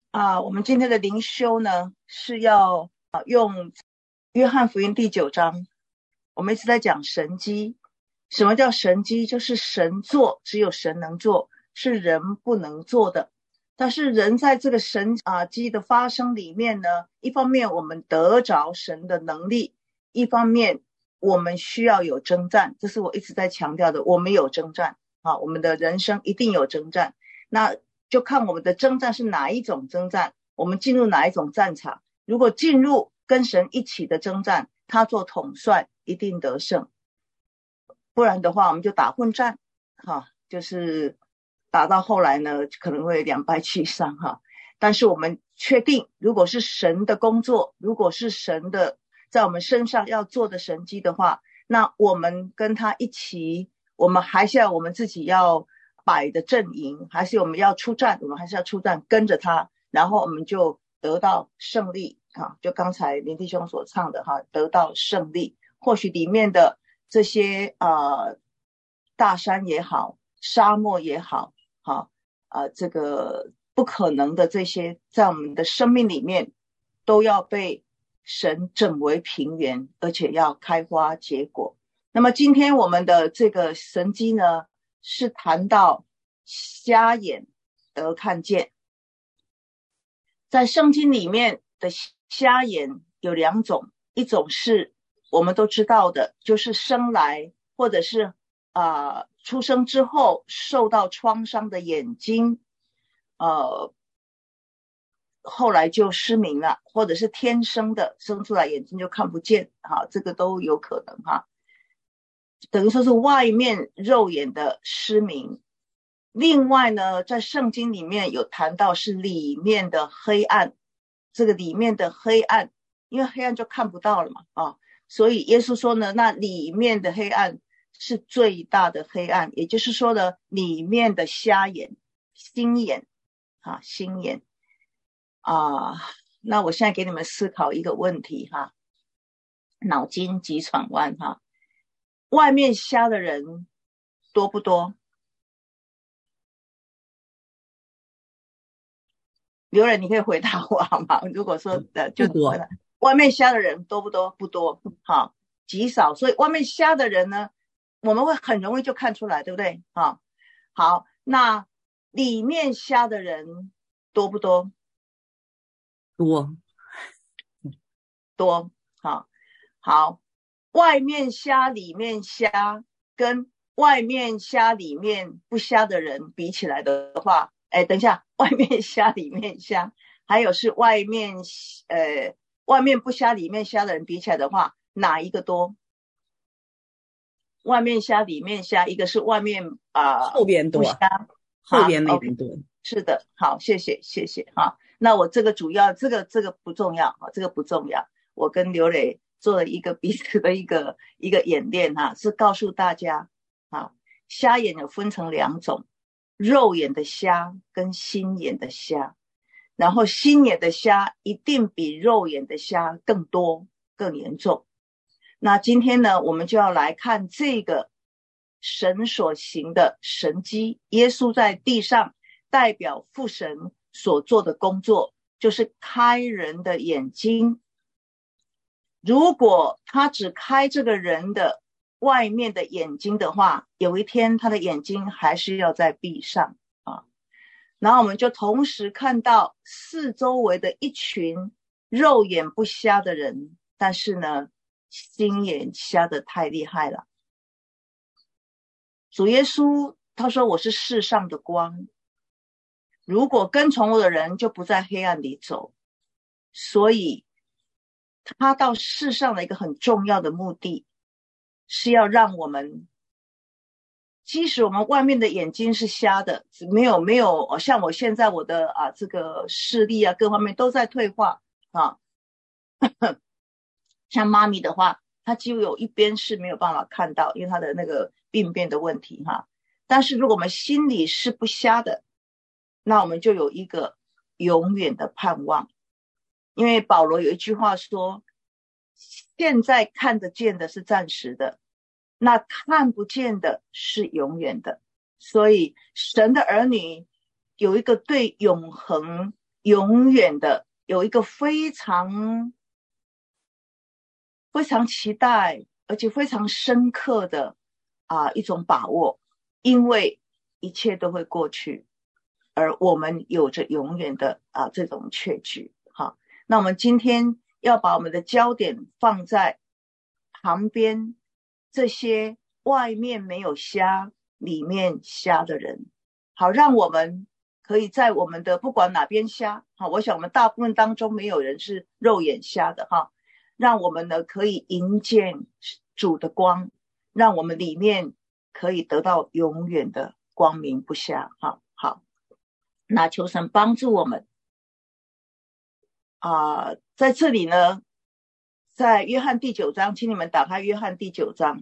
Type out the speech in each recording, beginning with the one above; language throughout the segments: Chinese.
我们今天的灵修呢是要用约翰福音第9章。我们一直在讲神迹。什么叫神迹？就是神做，只有神能做，是人不能做的。但是人在这个神迹的发生里面呢，一方面我们得着神的能力，一方面我们需要有征战。这是我一直在强调的，我们有征战我们的人生一定有征战。那就看我们的征战是哪一种征战，我们进入哪一种战场。如果进入跟神一起的征战，他做统帅一定得胜，不然的话我们就打混战就是打到后来呢可能会两败俱伤但是我们确定，如果是神的工作，如果是神的在我们身上要做的神迹的话，那我们跟他一起，我们还是要我们自己要摆的阵营，还是我们要出战，我们还是要出战跟着他，然后我们就得到胜利就刚才林弟兄所唱的得到胜利。或许里面的这些大山也好，沙漠也好这个不可能的这些在我们的生命里面都要被神整为平原，而且要开花结果。那么今天我们的这个神迹呢，是谈到瞎眼得看见。在圣经里面的瞎眼有两种，一种是我们都知道的，就是生来或者是出生之后受到创伤的眼睛后来就失明了，或者是天生的生出来眼睛就看不见这个都有可能等于说是外面肉眼的失明。另外呢，在圣经里面有谈到是里面的黑暗，这个里面的黑暗，因为黑暗就看不到了嘛所以耶稣说呢，那里面的黑暗是最大的黑暗，也就是说呢，里面的瞎眼，心眼心眼那我现在给你们思考一个问题脑筋急转弯外面瞎的人多不多？刘仁，你可以回答我好吗？如果说就多， 外面瞎的人多不多？不多极少。所以外面瞎的人呢，我们会很容易就看出来，对不对好，那里面瞎的人多不多？多好，外面瞎里面瞎跟外面瞎里面不瞎的人比起来的话，等一下，外面瞎里面瞎还有是外面不瞎里面瞎的人比起来的话，哪一个多？外面瞎里面瞎，一个是外面后边多， 不瞎后边那边多是的，好，谢谢那我这个主要这个不重要这个不重要。我跟刘磊做了一个彼此的一个演练是告诉大家瞎眼有分成两种，肉眼的瞎跟心眼的瞎，然后心眼的瞎一定比肉眼的瞎更多更严重。那今天呢，我们就要来看这个神所行的神迹。耶稣在地上代表父神所做的工作，就是开人的眼睛。如果他只开这个人的外面的眼睛的话，有一天他的眼睛还是要再闭上然后我们就同时看到四周围的一群肉眼不瞎的人，但是呢心眼瞎得太厉害了。主耶稣他说，我是世上的光，如果跟从我的人就不在黑暗里走。所以他到世上的一个很重要的目的是要让我们，即使我们外面的眼睛是瞎的，没有像我现在我的这个视力各方面都在退化像妈咪的话，她几乎有一边是没有办法看到，因为她的那个病变的问题但是如果我们心里是不瞎的，那我们就有一个永远的盼望。因为保罗有一句话说，现在看得见的是暂时的，那看不见的是永远的。所以神的儿女有一个对永恒永远的有一个非常非常期待而且非常深刻的一种把握，因为一切都会过去，而我们有着永远的这种确据。好，那我们今天要把我们的焦点放在旁边这些外面没有瞎里面瞎的人，好，让我们可以在我们的不管哪边瞎，好，我想我们大部分当中没有人是肉眼瞎的哈，让我们呢可以迎见主的光，让我们里面可以得到永远的光明不瞎。好，那求神帮助我们在这里呢，在约翰第9章，请你们打开约翰第9章。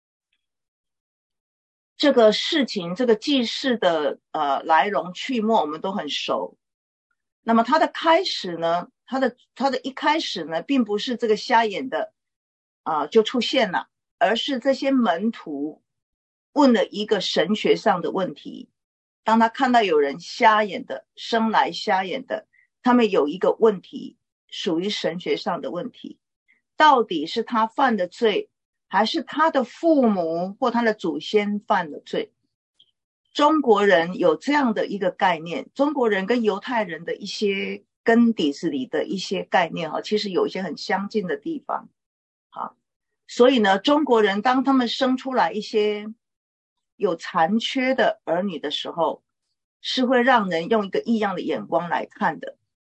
这个事情，这个记事的来龙去脉我们都很熟。那么它的开始呢，它的一开始呢，并不是这个瞎眼的就出现了，而是这些门徒问了一个神学上的问题。当他看到有人瞎眼的，生来瞎眼的，他们有一个问题，属于神学上的问题，到底是他犯的罪，还是他的父母或他的祖先犯了罪？中国人有这样的一个概念，中国人跟犹太人的一些根底子里的一些概念其实有一些很相近的地方。好，所以呢，中国人当他们生出来一些有残缺的儿女的时候，是会让人用一个异样的眼光来看的。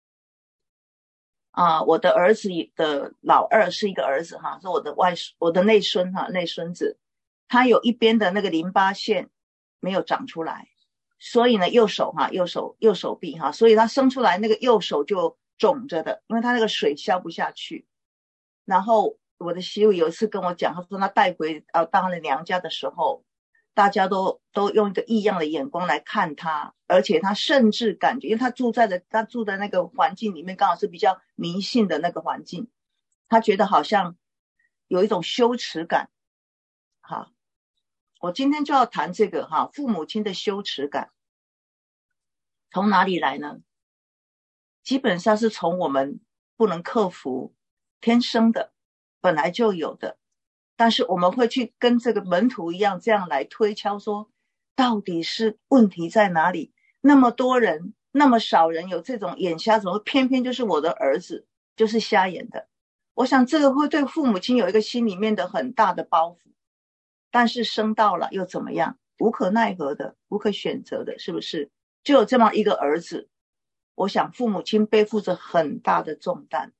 我的儿子的老二是一个儿子是我的内孙内孙子，他有一边的那个淋巴腺没有长出来，所以呢右手臂所以他生出来那个右手就肿着的，因为他那个水消不下去。然后我的媳妇有一次跟我讲，她说她带回当了娘家的时候，大家都用一个异样的眼光来看他，而且他甚至感觉，因为他住在那个环境里面，刚好是比较迷信的那个环境，他觉得好像有一种羞耻感。好，我今天就要谈这个父母亲的羞耻感从哪里来呢？基本上是从我们不能克服，天生的，本来就有的。但是我们会去跟这个门徒一样，这样来推敲说，到底是问题在哪里？那么多人，那么少人有这种眼瞎，怎么偏偏就是我的儿子就是瞎眼的？我想这个会对父母亲有一个心里面的很大的包袱。但是生到了又怎么样？无可奈何的，无可选择的，是不是？就有这么一个儿子，我想父母亲背负着很大的重担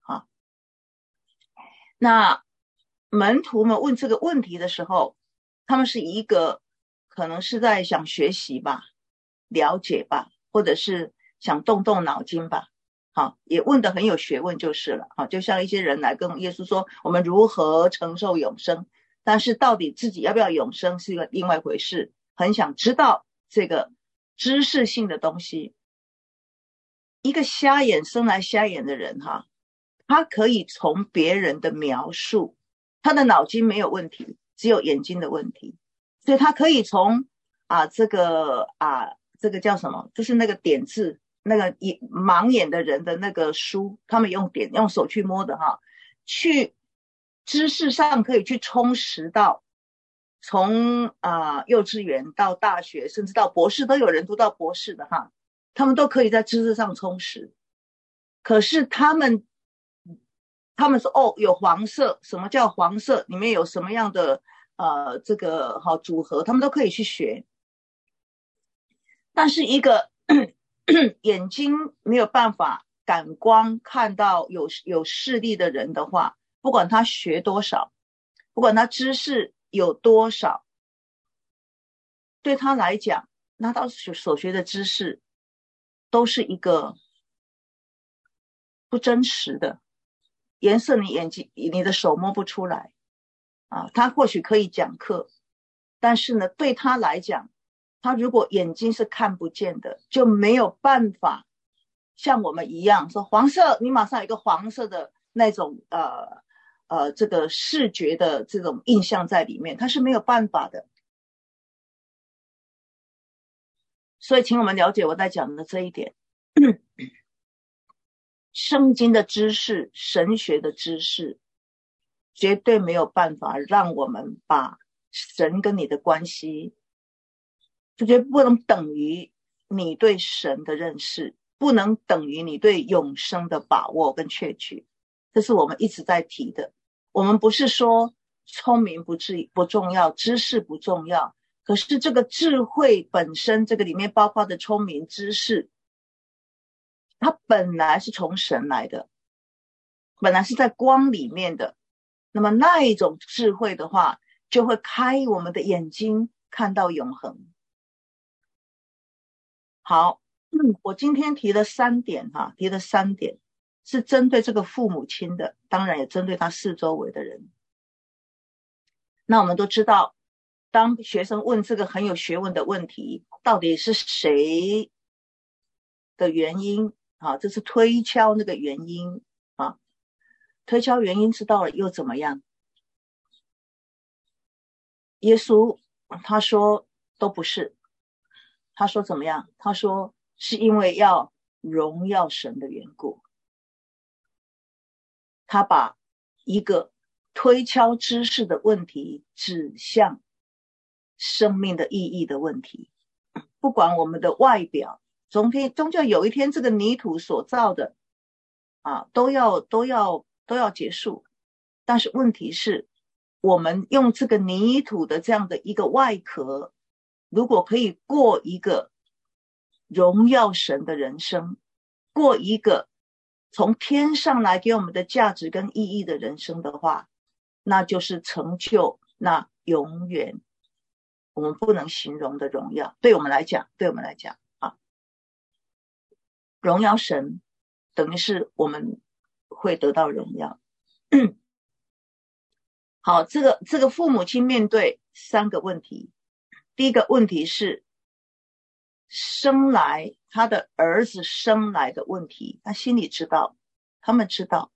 那门徒们问这个问题的时候，他们是一个可能是在想学习吧，了解吧，或者是想动动脑筋吧。也问得很有学问就是了。就像一些人来跟耶稣说，我们如何承受永生？但是到底自己要不要永生是一个另外一回事，很想知道这个知识性的东西。一个生来瞎眼的人他可以从别人的描述，他的脑筋没有问题，只有眼睛的问题，所以他可以从这个叫什么，就是那个点字，那个盲眼的人的那个书，他们用手去摸的去知识上可以去充实到从幼稚园到大学，甚至到博士，都有人读到博士的他们都可以在知识上充实。可是他们说有黄色，什么叫黄色？里面有什么样的这个组合，他们都可以去学。但是一个眼睛没有办法感光看到有视力的人的话，不管他学多少，不管他知识有多少，对他来讲，那他所学的知识都是一个不真实的颜色，你的手摸不出来他或许可以讲课，但是呢，对他来讲，他如果眼睛是看不见的，就没有办法像我们一样说黄色，你马上有一个黄色的那种这个视觉的这种印象在里面，他是没有办法的。所以请我们了解我在讲的这一点圣经的知识、神学的知识，绝对没有办法让我们把神跟你的关系，就绝对不能等于你对神的认识，不能等于你对永生的把握跟确据。这是我们一直在提的。我们不是说聪明不重要，知识不重要，可是这个智慧本身，这个里面包括的聪明知识，它本来是从神来的，本来是在光里面的。那么那一种智慧的话，就会开我们的眼睛，看到永恒。好，我今天提了3点提了3点，是针对这个父母亲的，当然也针对他四周围的人。那我们都知道，当学生问这个很有学问的问题，到底是谁的原因这是推敲那个原因推敲原因知道了又怎么样？耶稣他说都不是，他说怎么样？他说是因为要荣耀神的缘故。他把一个推敲知识的问题指向生命的意义的问题。不管我们的外表，终究有一天这个泥土所造的都要结束。但是问题是，我们用这个泥土的这样的一个外壳，如果可以过一个荣耀神的人生，过一个从天上来给我们的价值跟意义的人生的话，那就是成就那永远我们不能形容的荣耀。对我们来讲荣耀神等于是我们会得到荣耀。好，这个父母亲面对3个问题。第一个问题是他的儿子生来的问题，他心里知道，他们知道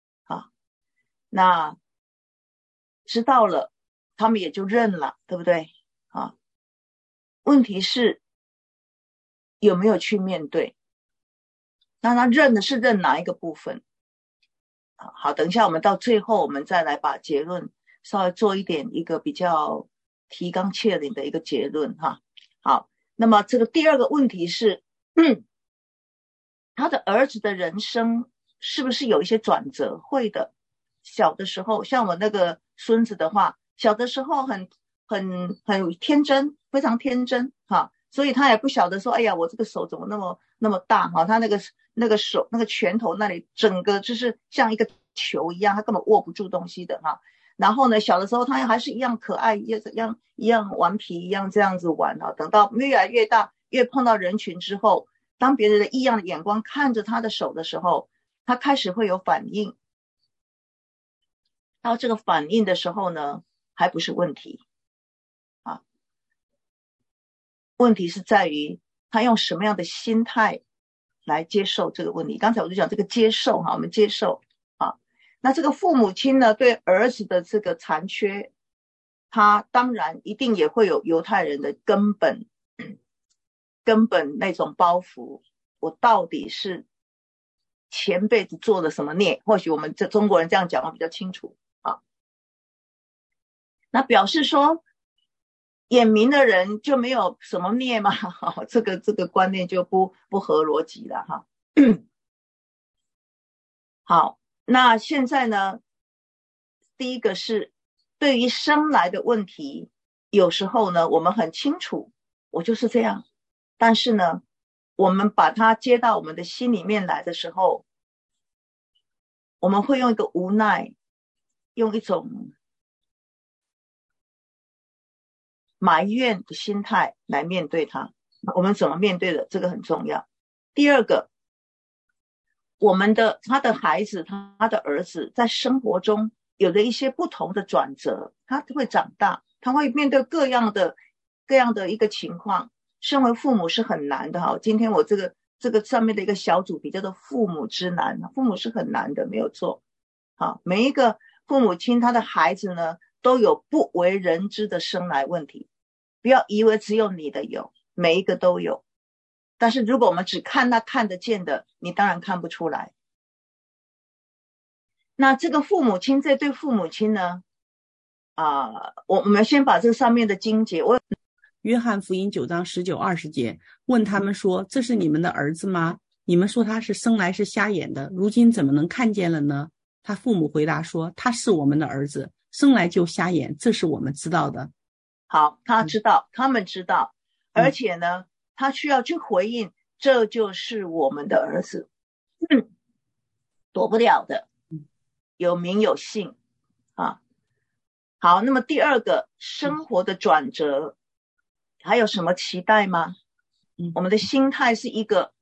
那知道了，他们也就认了，对不对问题是有没有去面对？那他认的是认哪一个部分？好，等一下我们到最后我们再来把结论稍微做一个比较提纲挈领的一个结论好，那么这个第2个问题是他的儿子的人生是不是有一些转折？会的。小的时候，像我那个孙子的话，小的时候很天真，非常天真所以他也不晓得说，哎呀，我这个手怎么那么大他那个手那个拳头那里整个就是像一个球一样，他根本握不住东西的然后呢，小的时候他还是一样可爱，一样顽皮，一样这样子玩等到越来越大，越碰到人群之后，当别人的异样的眼光看着他的手的时候，他开始会有反应。到这个反应的时候呢，还不是问题问题是在于他用什么样的心态来接受这个问题。刚才我就讲这个接受我们接受那这个父母亲呢，对儿子的这个残缺，他当然一定也会有犹太人的根本那种包袱，我到底是前辈子做了什么孽？或许我们这中国人这样讲比较清楚那表示说眼明的人就没有什么孽吗？这个观念就不合逻辑了好，那现在呢，第一个是对于生来的问题，有时候呢我们很清楚我就是这样，但是呢我们把它接到我们的心里面来的时候，我们会用一个无奈，用一种埋怨的心态来面对它。我们怎么面对的，这个很重要。第2个，他的孩子，他的儿子在生活中有了一些不同的转折，他会长大，他会面对各样的一个情况。身为父母是很难的今天我这个上面的一个小主题叫做父母之难，父母是很难的，没有错每一个父母亲他的孩子呢都有不为人知的生来问题，不要以为只有你的有，每一个都有。但是如果我们只看那看得见的，你当然看不出来。 那这个父母亲，这对父母亲呢，我们先把这个上面的经节， 约翰福音9章19、20节，问他们说：“这是你们的儿子吗？你们说他是生来是瞎眼的，如今怎么能看见了呢？”他父母回答说：“他是我们的儿子，生来就瞎眼，这是我们知道的。” 好，他知道，他们知道，而且呢，他需要去回应，这就是我们的儿子，躲不了的，有名有姓啊。好，那么第二个生活的转折，还有什么期待吗？我们的心态是一个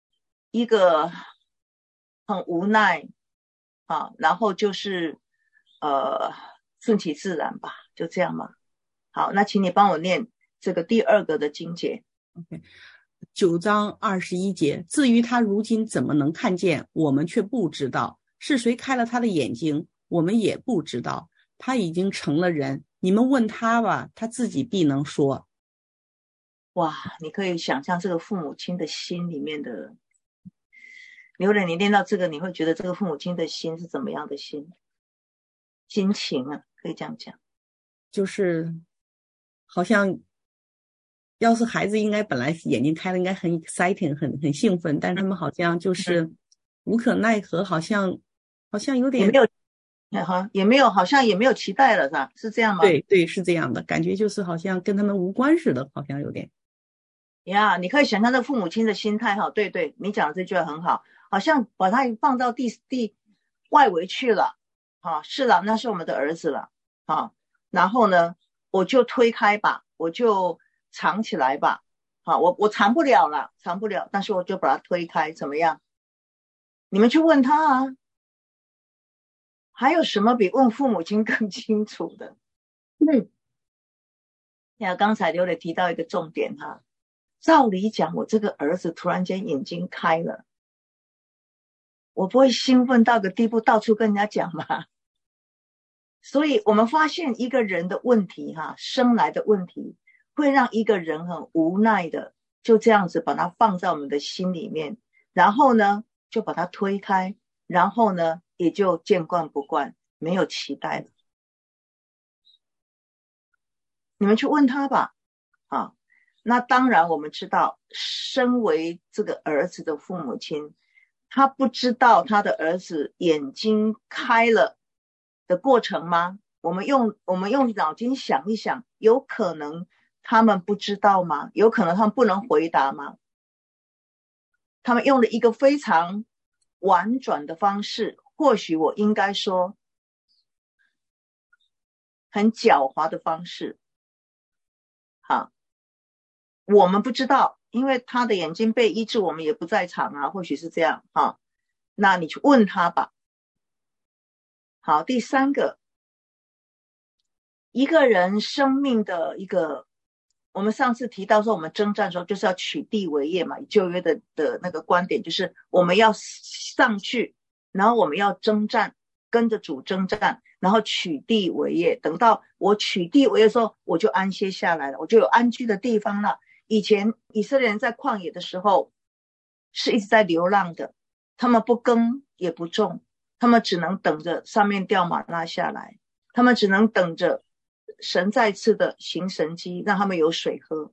很无奈啊，然后就是顺其自然吧，就这样嘛。好，那请你帮我念这个第二个的经节。 OK， 9章21节，至于他如今怎么能看见，我们却不知道，是谁开了他的眼睛，我们也不知道。他已经成了人，你们问他吧，他自己必能说。 哇，你可以想象这个父母亲的心里面的，刘磊，你念到这个，你会觉得这个父母亲的心是怎么样的心情啊？可以这样讲， 就是好像要是孩子应该本来眼睛开了，应该很 exciting 很兴奋，但是他们好像就是无可奈何，好像有点也没有好像也没有期待了，是吧？是这样吗？ 对，是这样的感觉，就是好像跟他们无关似的，好像有点呀。你可以想象这父母亲的心态哈，对，你讲的这句话很好，好像把他放到地外围去了啊。是了，那是我们的儿子了啊。然后呢，我就推开吧，我就藏起来吧啊。我藏不了，但是我就把他推开，怎么样？你们去问他啊。还有什么比问父母亲更清楚的？刚才刘磊提到一个重点哈，照理讲，我这个儿子突然间眼睛开了，我不会兴奋到个地步到处跟人家讲嘛。所以我们发现一个人的问题哈，生来的问题会让一个人很无奈的就这样子把它放在我们的心里面，然后呢就把它推开，然后呢也就见惯不惯，没有期待了。你们去问他吧啊。那当然我们知道，身为这个儿子的父母亲，他不知道他的儿子眼睛开了的过程吗？我们用脑筋想一想，有可能他们不知道吗？有可能他们不能回答吗？他们用了一个非常婉转的方式，或许我应该说很狡猾的方式。好，我们不知道，因为他的眼睛被医治，我们也不在场啊，或许是这样哈。那你去问他吧。好，第三个，一个人生命的一个，我们上次提到说，我们征战的时候就是要取地为业嘛，旧约的那个观点就是我们要上去，然后我们要征战，跟着主征战，然后取地为业。等到我取地为业的时候，我就安歇下来了，我就有安居的地方了。以前以色列人在旷野的时候是一直在流浪的，他们不耕也不种，他们只能等着上面掉玛纳下来，他们只能等着神再次的行神迹，让他们有水喝，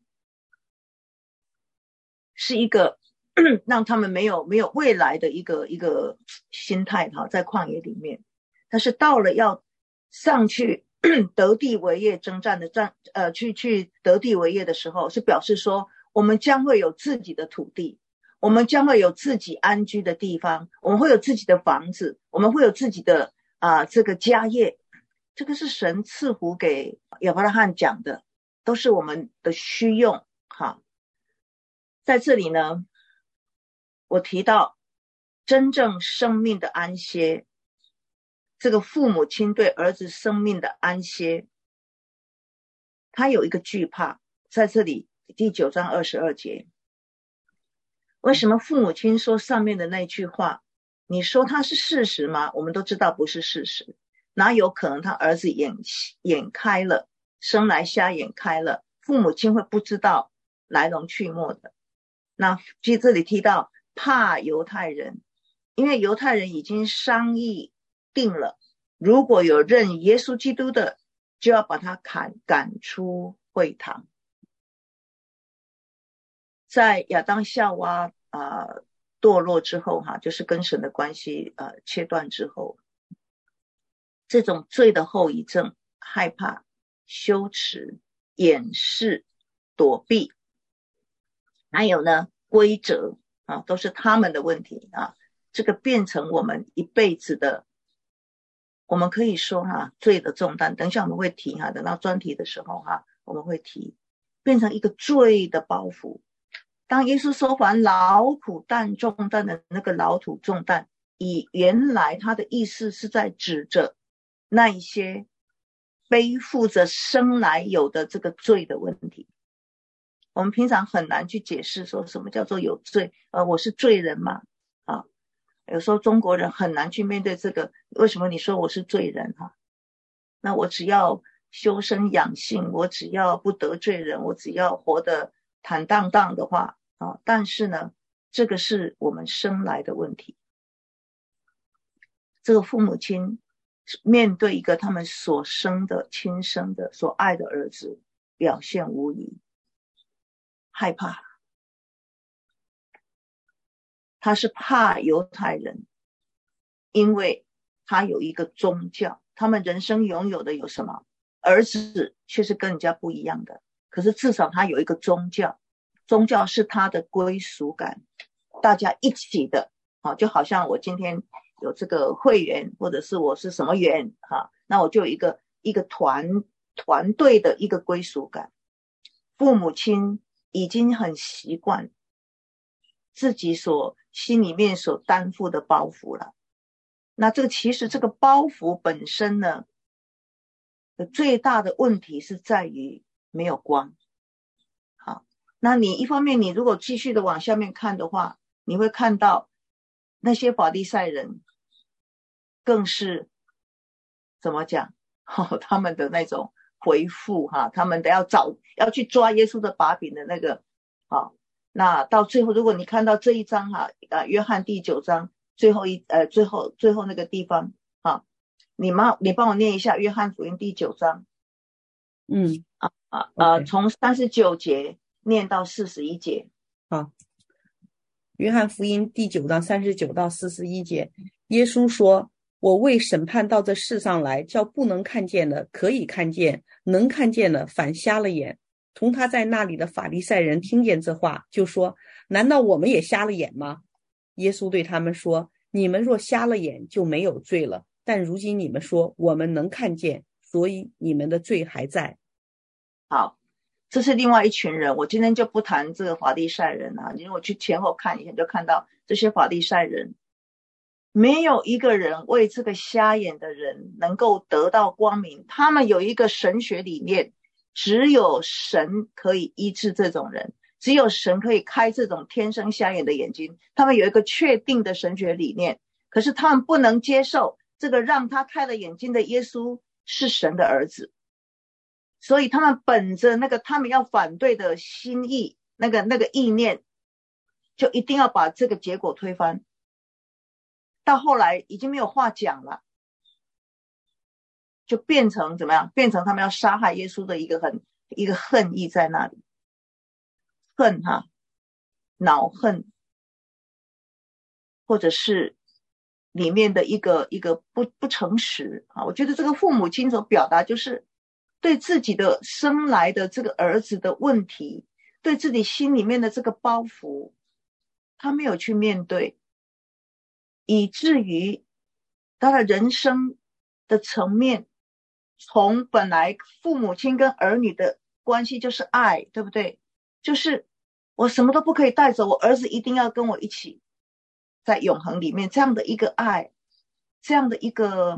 是一个让他们没有未来的一个心态哈，在旷野里面。但是到了要上去得地为业征战的去得地为业的时候，是表示说我们将会有自己的土地，我们将会有自己安居的地方，我们会有自己的房子，我们会有自己的这个家业。这个是神赐福给亚伯拉罕讲的，都是我们的需用哈。在这里呢，我提到真正生命的安歇，这个父母亲对儿子生命的安歇，他有一个惧怕。在这里第9章22节，为什么父母亲说上面的那句话，你说它是事实吗？我们都知道不是事实，哪有可能他儿子眼开了，生来瞎眼开了，父母亲会不知道来龙去脉的。那其实这里提到怕犹太人，因为犹太人已经商议定了，如果有认耶稣基督的，就要把他赶出会堂。在亚当夏娃堕落之后就是跟神的关系切断之后，这种罪的后遗症，害怕、羞耻、掩饰、躲避，还有呢规则都是他们的问题这个变成我们一辈子的，我们可以说罪的重担。等一下我们会提等到专题的时候我们会提，变成一个罪的包袱。当耶稣收还劳苦担重担的那个劳苦重担，以原来他的意思是在指着那一些背负着生来有的这个罪的问题。我们平常很难去解释说什么叫做有罪，我是罪人嘛有时候中国人很难去面对这个，为什么你说我是罪人那我只要修身养性，我只要不得罪人，我只要活得坦荡荡的话但是呢这个是我们生来的问题。这个父母亲面对一个他们所生的亲生的所爱的儿子，表现无疑害怕。他是怕犹太人，因为他有一个宗教，他们人生拥有的有什么？儿子却是跟人家不一样的，可是至少他有一个宗教，宗教是他的归属感，大家一起的就好像我今天有这个会员，或者是我是什么员那我就有一个团队的一个归属感。父母亲已经很习惯自己所心里面所担负的包袱了。那其实这个包袱本身呢，最大的问题是在于没有光。好，那你一方面你如果继续的往下面看的话，你会看到那些法利赛人更是怎么讲他们的那种回复他们的要去抓耶稣的把柄的那个那到最后如果你看到这一章约翰第9章最后那个地方你帮我念一下约翰福音第9章从39节念到41节。 好，约翰福音第9章39到41节，耶稣说，我为审判到这世上来，叫不能看见的可以看见，能看见的反瞎了眼。同他在那里的法利赛人听见这话，就说，难道我们也瞎了眼吗？耶稣对他们说，你们若瞎了眼，就没有罪了，但如今你们说我们能看见，所以你们的罪还在。 好，这是另外一群人，我今天就不谈这个法利赛人因为我去前后看一下，就看到这些法利赛人没有一个人为这个瞎眼的人能够得到光明。他们有一个神学理念，只有神可以医治这种人，只有神可以开这种天生瞎眼的眼睛。他们有一个确定的神学理念，可是他们不能接受这个让他开了眼睛的耶稣是神的儿子，所以他们本着那个他们要反对的心意，那个意念，就一定要把这个结果推翻。到后来已经没有话讲了，就变成怎么样？变成他们要杀害耶稣的一个恨意在那里，恨恼恨，或者是里面的一个不诚实我觉得这个父母亲所表达就是对自己的生来的这个儿子的问题，对自己心里面的这个包袱，他没有去面对，以至于他的人生的层面，从本来父母亲跟儿女的关系就是爱，对不对？就是我什么都不可以带走，我儿子一定要跟我一起在永恒里面，这样的一个爱，这样的一个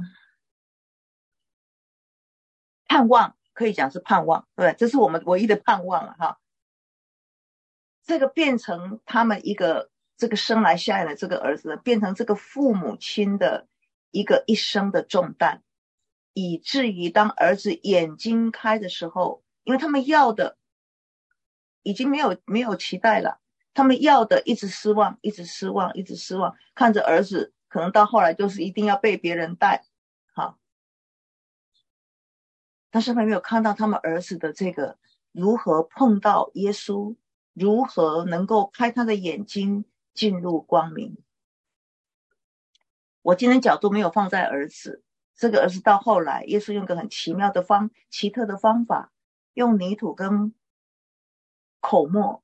盼望，可以讲是盼望，对，这是我们唯一的盼望了这个变成他们这个生来下来的这个儿子，变成这个父母亲的一生的重担，以至于当儿子眼睛开的时候，因为他们要的已经没有期待了，他们要的一直失望，一直失望，一直失望，看着儿子可能到后来就是一定要被别人带，好，但是他没有看到他们儿子的这个如何碰到耶稣，如何能够开他的眼睛进入光明。我今天角度没有放在儿子，这个儿子到后来耶稣用个很奇特的方法，用泥土跟口沫，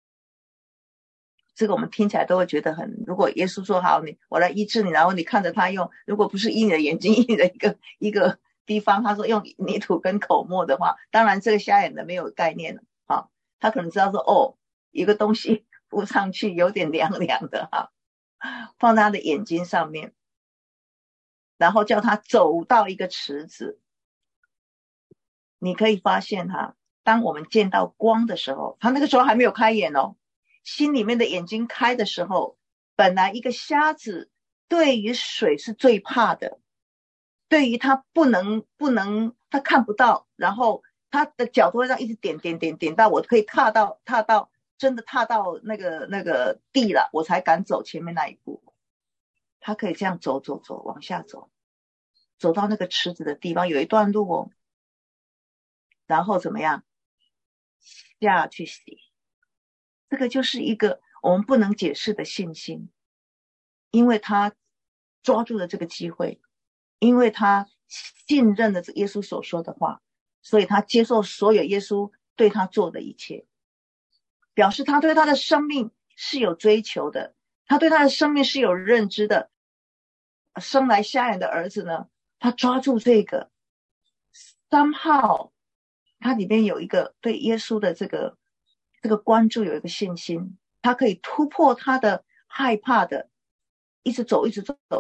这个我们听起来都会觉得很，如果耶稣说好我来医治你，然后你看着他用，如果不是医你的眼睛，医你的一个地方，他说用泥土跟口沫的话，当然这个瞎眼的没有概念了，他可能知道说一个东西敷上去有点凉凉的放在他的眼睛上面，然后叫他走到一个池子。你可以发现当我们见到光的时候，他那个时候还没有开眼心里面的眼睛开的时候，本来一个瞎子对于水是最怕的，对于他不能他看不到，然后他的脚都会这样一直点到我可以真的踏到那个地了，我才敢走前面那一步。他可以这样走往下走到那个池子的地方，有一段路然后怎么样下去洗。这个就是一个我们不能解释的信心，因为他抓住了这个机会，因为他信任了耶稣所说的话，所以他接受所有耶稣对他做的一切，表示他对他的生命是有追求的，他对他的生命是有认知的。生来瞎眼的儿子呢，他抓住这个somehow，他里面有一个对耶稣的这个关注，有一个信心，他可以突破他的害怕的，一直走，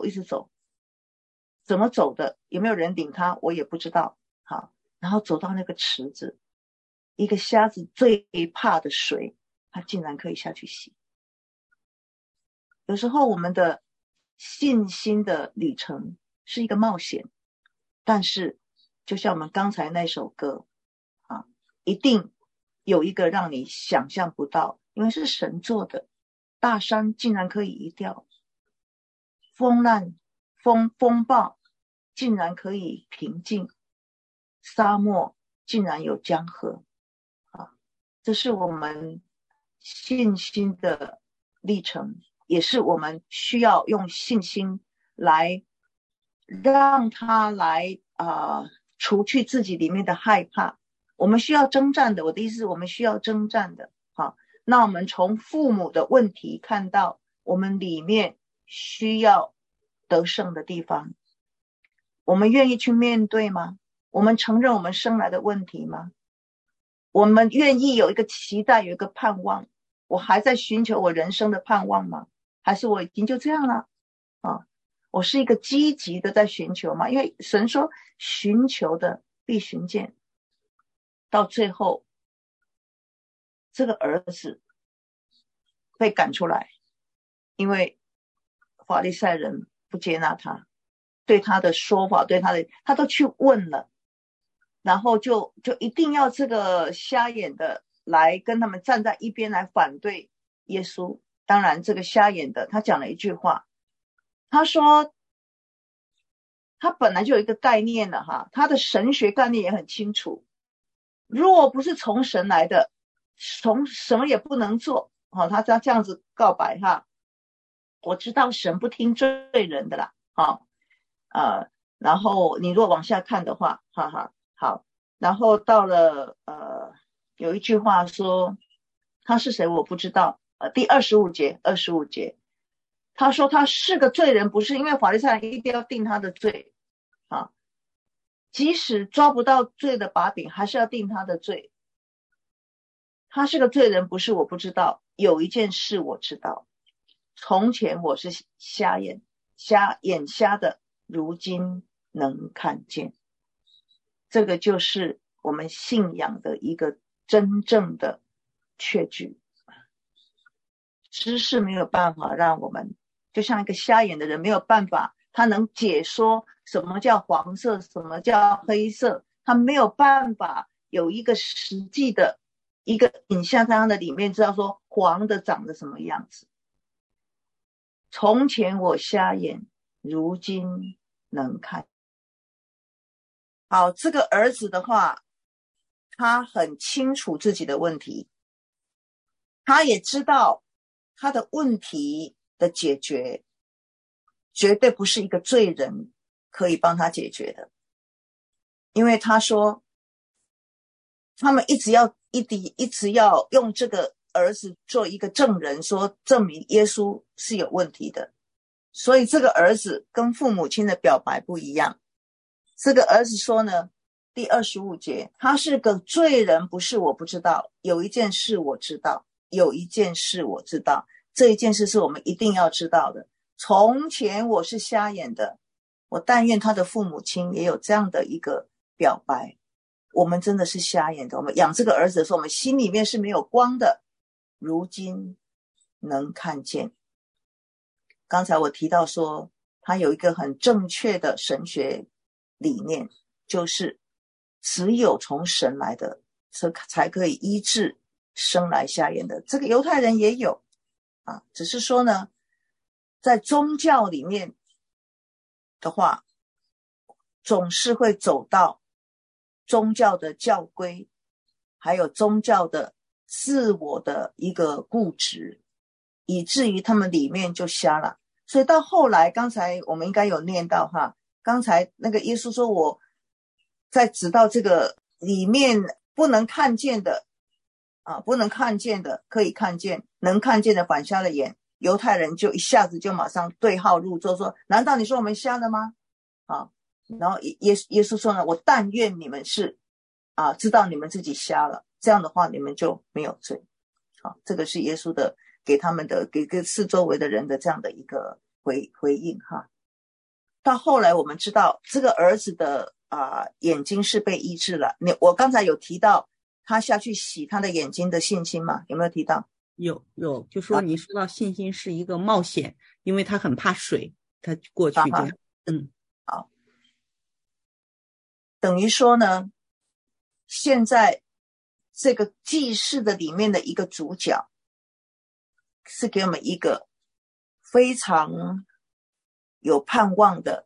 怎么走的，有没有人领他我也不知道。好，然后走到那个池子，一个瞎子最怕的水，他竟然可以下去洗。有时候我们的信心的旅程是一个冒险，但是就像我们刚才那首歌一定有一个让你想象不到，因为是神做的，大山竟然可以移掉，风暴竟然可以平静，沙漠竟然有江河这是我们信心的历程，也是我们需要用信心来让他来除去自己里面的害怕。我们需要征战的，我的意思是我们需要征战的。好，那我们从父母的问题看到我们里面需要得胜的地方，我们愿意去面对吗？我们承认我们生来的问题吗？我们愿意有一个期待，有一个盼望，我还在寻求我人生的盼望吗？还是我已经就这样了我是一个积极的在寻求吗？因为神说寻求的必寻见，到最后这个儿子被赶出来，因为法利赛人不接纳他，对他的说法，他都去问了，然后就一定要这个瞎眼的来跟他们站在一边来反对耶稣。当然这个瞎眼的他讲了一句话，他说他本来就有一个概念了他的神学概念也很清楚，若不是从神来的，从什么也不能做他这样子告白我知道神不听罪人的啦然后你若往下看的话好，然后到了有一句话说他是谁我不知道第25节他说他是个罪人，不是因为法利赛人一定要定他的罪即使抓不到罪的把柄，还是要定他的罪。他是个罪人，不是我不知道，有一件事我知道，从前我是眼瞎的，如今能看见。这个就是我们信仰的一个真正的确据。知识没有办法让我们，就像一个瞎眼的人没有办法，他能解说什么叫黄色，什么叫黑色，他没有办法有一个实际的一个影像在他的里面知道说黄的长得什么样子。从前我瞎眼， 如今能看。好，这个儿子的话，他很清楚自己的问题，他也知道他的问题的解决绝对不是一个罪人可以帮他解决的。因为他说他们一直要用这个儿子做一个证人，说证明耶稣是有问题的。所以这个儿子跟父母亲的表白不一样。这个儿子说呢，第25节，他是个罪人，不是我不知道，有一件事我知道，有一件事我知道，这一件事是我们一定要知道的。从前我是瞎眼的，我但愿他的父母亲也有这样的一个表白。我们真的是瞎眼的，我们养这个儿子的时候，我们心里面是没有光的，如今能看见。刚才我提到说，他有一个很正确的神学理念，就是只有从神来的才可以医治生来瞎眼的。这个犹太人也有啊，只是说呢，在宗教里面的话，总是会走到宗教的教规，还有宗教的自我的一个固执，以至于他们里面就瞎了。所以到后来，刚才我们应该有念到哈，刚才那个耶稣说，我在指到这个里面不能看见的啊，不能看见的可以看见，能看见的反瞎了眼。犹太人就一下子就马上对号入座，说难道你说我们瞎了吗？啊，然后耶稣说呢，我但愿你们是知道你们自己瞎了，这样的话你们就没有罪。好，这个是耶稣的给他们的给四周围的人的这样的一个回应哈。到后来我们知道这个儿子的眼睛是被医治了。我刚才有提到他下去洗他的眼睛的信心吗？有没有提到？ 有，就说你说到信心是一个冒险，因为他很怕水，他过去这样。 好，等于说呢，现在这个记事的里面的一个主角是给我们一个非常有盼望的，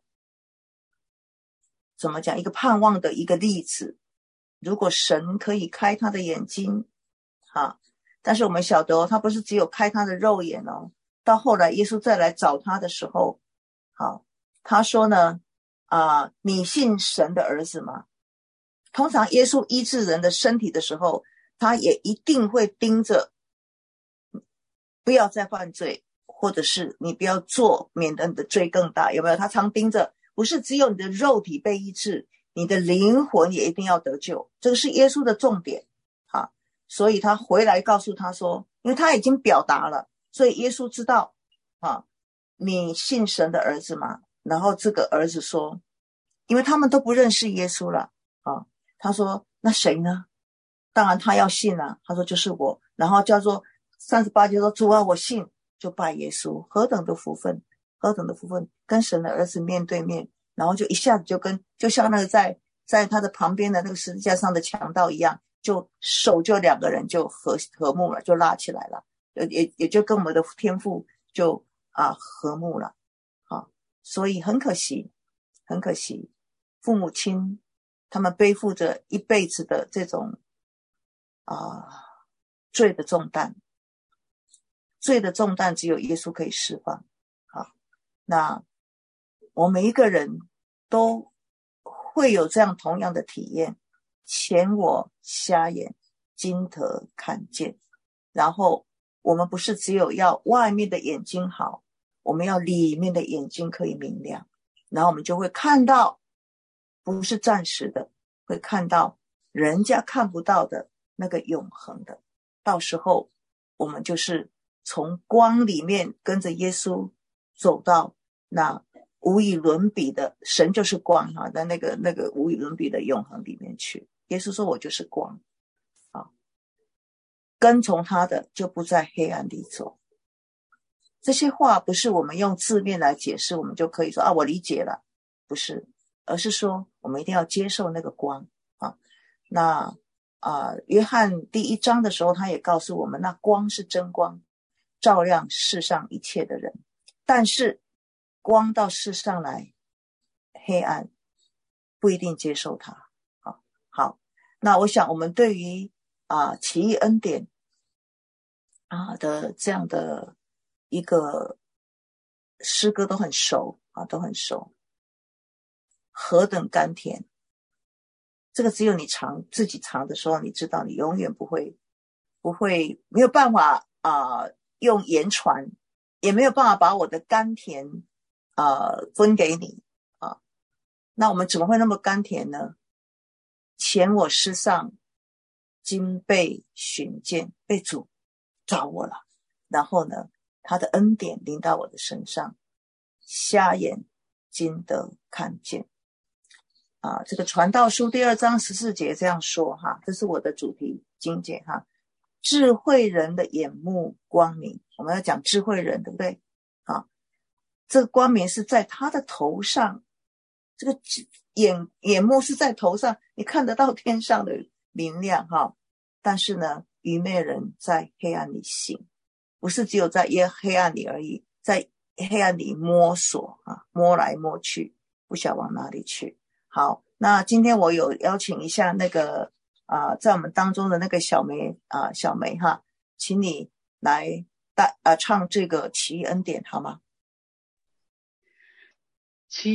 怎么讲，一个盼望的一个例子。如果神可以开他的眼睛但是我们晓得他不是只有开他的肉眼到后来耶稣再来找他的时候，他说呢你信神的儿子吗？通常耶稣医治人的身体的时候，他也一定会盯着不要再犯罪，或者是你不要做，免得你的罪更大，有没有？他常盯着，不是只有你的肉体被医治，你的灵魂也一定要得救，这个是耶稣的重点所以他回来告诉他说，因为他已经表达了，所以耶稣知道你信神的儿子吗？然后这个儿子说，因为他们都不认识耶稣了他说那谁呢？当然他要信啊，他说就是我。然后叫做38节说，主啊我信，就拜耶稣。何等的福分，何等的福分，跟神的儿子面对面，然后就一下子就像那个在他的旁边的那个十字架上的强盗一样，就手就两个人就和睦了，就拉起来了，也就跟我们的天父就和睦了所以很可惜，父母亲他们背负着一辈子的这种罪的重担，只有耶稣可以释放那我们每一个人都会有这样同样的体验，前我瞎眼，今得看见。然后我们不是只有要外面的眼睛好，我们要里面的眼睛可以明亮，然后我们就会看到不是暂时的，会看到人家看不到的那个永恒的。到时候我们就是从光里面跟着耶稣走到那无与伦比的，神就是光那个无与伦比的永恒里面去。耶稣说我就是光跟从他的就不在黑暗里走。这些话不是我们用字面来解释我们就可以说我理解了，不是，而是说我们一定要接受那个光那约翰第1章的时候他也告诉我们，那光是真光，照亮世上一切的人。但是光到世上来，黑暗不一定接受它。好，那我想我们对于奇异恩典的这样的一个诗歌都很熟都很熟。何等甘甜，这个只有你自己尝的时候，你知道你永远不会没有办法用言传，也没有办法把我的甘甜分给你那我们怎么会那么甘甜呢？前我世上，今被寻见，被主找我了，然后呢，他的恩典临到我的身上，瞎眼今得看见这个传道书第2章14节这样说这是我的主题经节智慧人的眼目光明，我们要讲智慧人，对不对这个光明是在他的头上，这个眼目是在头上，你看得到天上的明亮但是呢，愚昧人在黑暗里行，不是只有在黑暗里而已，在黑暗里摸索摸来摸去，不晓得往哪里去。好，那今天我有邀请一下那个在我们当中的那个小梅小梅请你来唱这个奇异恩典好吗？ 奇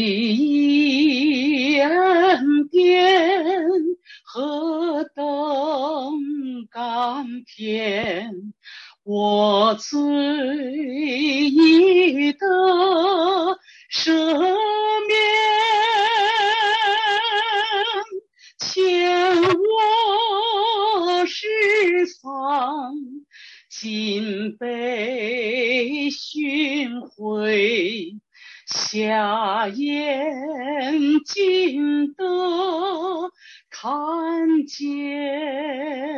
异恩典何等甘甜，我罪已得赦免，前我世上，今被寻回，瞎眼睛得看见。